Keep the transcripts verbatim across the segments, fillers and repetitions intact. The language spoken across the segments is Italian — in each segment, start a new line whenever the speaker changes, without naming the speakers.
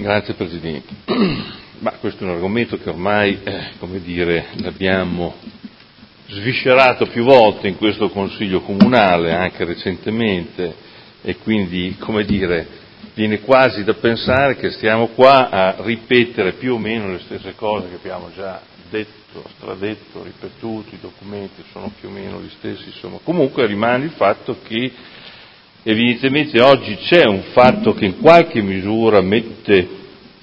Grazie Presidente. Ma questo è un argomento che ormai, eh, come dire, l'abbiamo sviscerato più volte in questo Consiglio Comunale, anche recentemente, e quindi, come dire, viene quasi da pensare che stiamo qua a ripetere più o meno le stesse cose che abbiamo già detto, stradetto, ripetuto, i documenti sono più o meno gli stessi, insomma. Comunque rimane il fatto che evidentemente oggi c'è un fatto che in qualche misura mette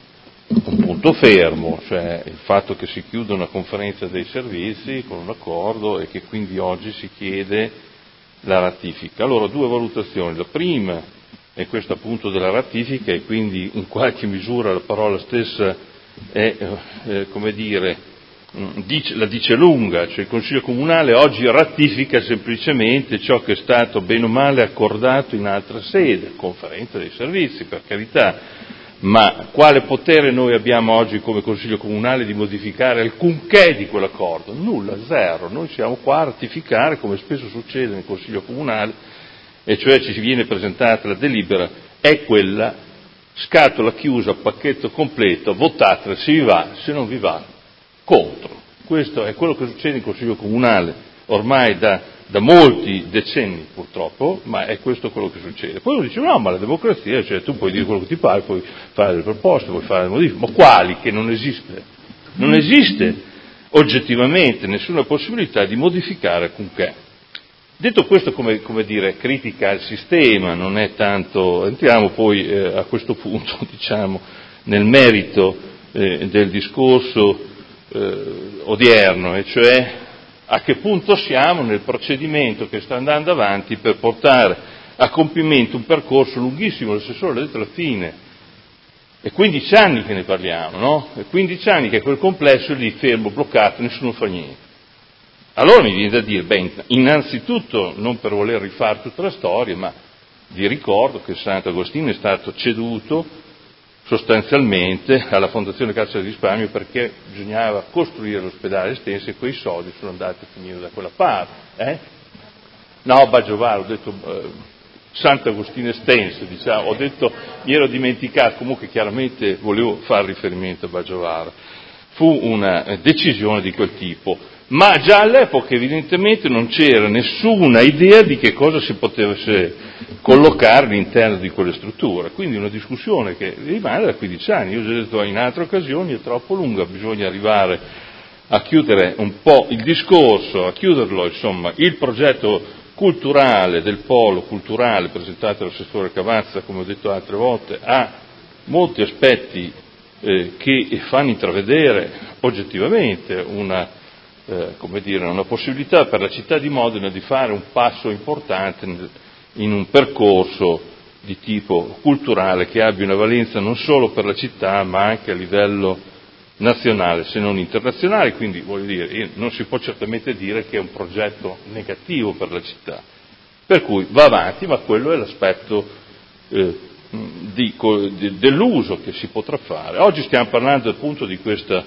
un punto fermo, cioè il fatto che si chiuda una conferenza dei servizi con un accordo e che quindi oggi si chiede la ratifica. Allora, due valutazioni. La prima è questa appunto della ratifica e quindi in qualche misura la parola stessa è, eh, come dire, dice, la dice lunga, cioè il Consiglio Comunale oggi ratifica semplicemente ciò che è stato bene o male accordato in altra sede, conferenza dei servizi, per carità. Ma quale potere noi abbiamo oggi come Consiglio Comunale di modificare alcunché di quell'accordo? Nulla, zero. Noi siamo qua a ratificare, come spesso succede nel Consiglio Comunale, e cioè ci viene presentata la delibera, è quella, scatola chiusa, pacchetto completo, votatela, se vi va, se non vi va, contro. Questo è quello che succede in Consiglio Comunale ormai da da molti decenni purtroppo, ma è questo quello che succede. Poi uno dice no, ma la democrazia, cioè tu puoi dire quello che ti pare, puoi fare delle proposte, puoi fare delle modifiche, ma quali? Che non esiste. Non esiste oggettivamente nessuna possibilità di modificare alcunché. Detto questo, come, come dire, critica al sistema, non è tanto, entriamo poi eh, a questo punto, diciamo, nel merito eh, del discorso eh, odierno, e cioè a che punto siamo nel procedimento che sta andando avanti per portare a compimento un percorso lunghissimo, l'assessore l'ha detto alla fine, è quindici anni che ne parliamo, no? È quindici anni che quel complesso è lì fermo, bloccato, nessuno fa niente. Allora mi viene da dire, beh, innanzitutto, non per voler rifare tutta la storia, ma vi ricordo che Sant'Agostino è stato ceduto sostanzialmente alla Fondazione Cassa di Risparmio perché bisognava costruire l'ospedale Estense e quei soldi sono andati a finire da quella parte. Eh? No, Baggiovaro, ho detto eh, Sant'Agostino Estense, diciamo, ho detto, mi ero dimenticato, comunque chiaramente volevo fare riferimento a Baggiovaro. Fu una eh, decisione di quel tipo, ma già all'epoca evidentemente non c'era nessuna idea di che cosa si potesse collocare all'interno di quelle strutture, quindi una discussione che rimane da quindici anni. Io ho già detto in altre occasioni, è troppo lunga, bisogna arrivare a chiudere un po' il discorso, a chiuderlo, insomma, il progetto culturale del polo culturale presentato dall'assessore Cavazza, come ho detto altre volte, ha molti aspetti eh, che fanno intravedere oggettivamente una, eh, come dire, una possibilità per la città di Modena di fare un passo importante nel, in un percorso di tipo culturale che abbia una valenza non solo per la città ma anche a livello nazionale se non internazionale, quindi voglio dire, non si può certamente dire che è un progetto negativo per la città, per cui va avanti, ma quello è l'aspetto eh, di, di, dell'uso che si potrà fare. Oggi stiamo parlando appunto di questa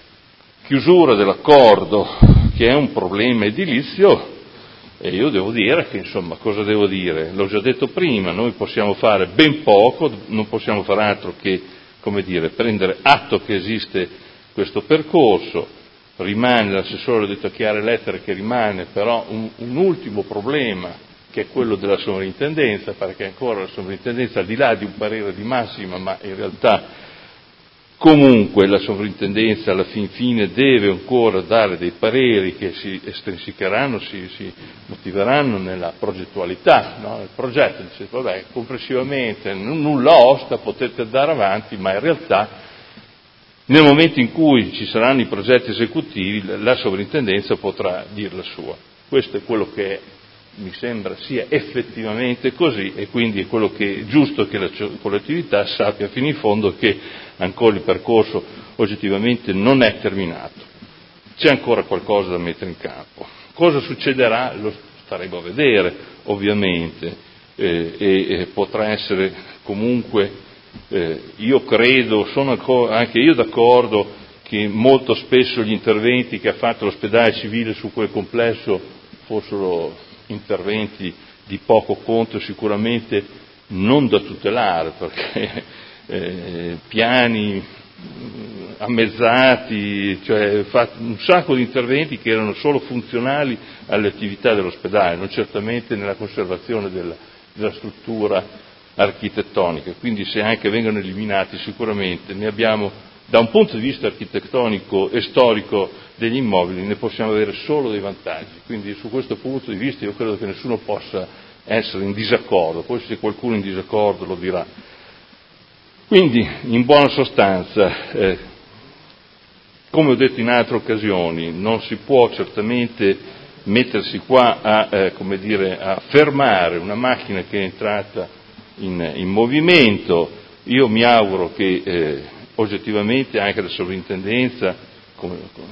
chiusura dell'accordo che è un problema edilizio. E io devo dire che, insomma, cosa devo dire? L'ho già detto prima, noi possiamo fare ben poco, non possiamo fare altro che, come dire, prendere atto che esiste questo percorso, rimane, l'assessore ha detto a chiare lettere che rimane però un, un ultimo problema, che è quello della sovrintendenza, perché ancora la sovrintendenza, al di là di un parere di massima, ma in realtà comunque la sovrintendenza alla fin fine deve ancora dare dei pareri che si estensicheranno, si, si motiveranno nella progettualità, no? Il progetto dice, vabbè, complessivamente n- nulla osta, potete andare avanti, ma in realtà nel momento in cui ci saranno i progetti esecutivi la sovrintendenza potrà dire la sua. Questo è quello che è, mi sembra sia effettivamente così, e quindi è quello che è giusto che la collettività sappia fino in fondo che ancora il percorso oggettivamente non è terminato. C'è ancora qualcosa da mettere in campo. Cosa succederà? Lo staremo a vedere, ovviamente, eh, e, e potrà essere comunque, eh, io credo, sono anche io d'accordo che molto spesso gli interventi che ha fatto l'ospedale civile su quel complesso fossero interventi di poco conto, sicuramente non da tutelare, perché eh, piani ammezzati, cioè fatto un sacco di interventi che erano solo funzionali alle attività dell'ospedale, non certamente nella conservazione della, della struttura architettonica. Quindi se anche vengono eliminati sicuramente ne abbiamo, da un punto di vista architettonico e storico degli immobili, ne possiamo avere solo dei vantaggi. Quindi su questo punto di vista io credo che nessuno possa essere in disaccordo, poi se qualcuno è in disaccordo lo dirà. Quindi, in buona sostanza, eh, come ho detto in altre occasioni, non si può certamente mettersi qua a, eh, come dire, a fermare una macchina che è entrata in, in movimento. Io mi auguro che eh, oggettivamente anche la sovrintendenza come,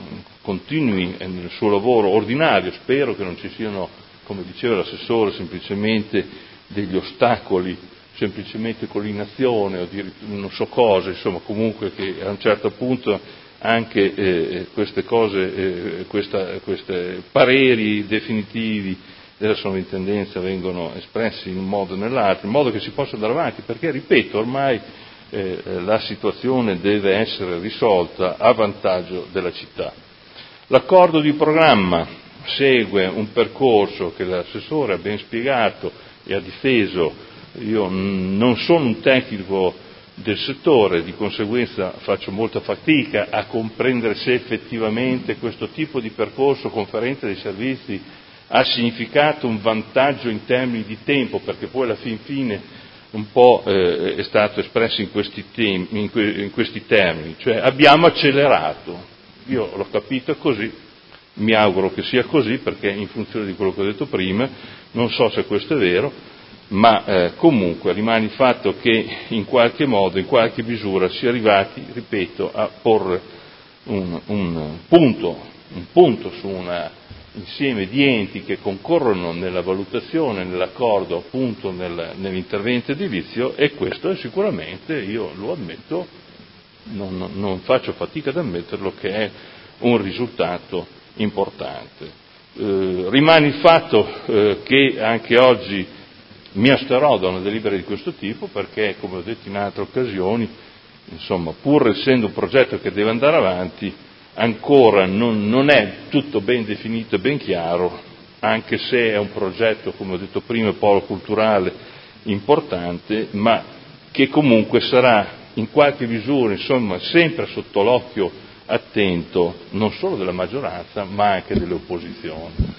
continui nel suo lavoro ordinario, spero che non ci siano, come diceva l'assessore, semplicemente degli ostacoli semplicemente con l'inazione o di non so cosa, insomma comunque che a un certo punto anche eh, queste cose, eh, questa, queste pareri definitivi della sovrintendenza vengono espressi in un modo o nell'altro, in modo che si possa andare avanti, perché ripeto ormai eh, la situazione deve essere risolta a vantaggio della città. L'accordo di programma segue un percorso che l'assessore ha ben spiegato e ha difeso. Io non sono un tecnico del settore, di conseguenza faccio molta fatica a comprendere se effettivamente questo tipo di percorso conferenza dei servizi ha significato un vantaggio in termini di tempo, perché poi alla fin fine un po' eh, è stato espresso in questi, temi, in, que, in questi termini, cioè abbiamo accelerato. Io l'ho capito così, mi auguro che sia così, perché in funzione di quello che ho detto prima, non so se questo è vero, ma eh, comunque rimane il fatto che in qualche modo, in qualche misura si è arrivati, ripeto, a porre un, un punto, un punto su un insieme di enti che concorrono nella valutazione, nell'accordo appunto nel, nell'intervento edilizio, e questo è sicuramente, io lo ammetto, non, non, non faccio fatica ad ammetterlo, che è un risultato importante. Eh, rimane il fatto eh, che anche oggi mi asterrò da una delibera di questo tipo perché, come ho detto in altre occasioni, insomma, pur essendo un progetto che deve andare avanti, ancora non, non è tutto ben definito e ben chiaro, anche se è un progetto, come ho detto prima, polo culturale importante, ma che comunque sarà in qualche misura, insomma, sempre sotto l'occhio attento non solo della maggioranza ma anche delle opposizioni.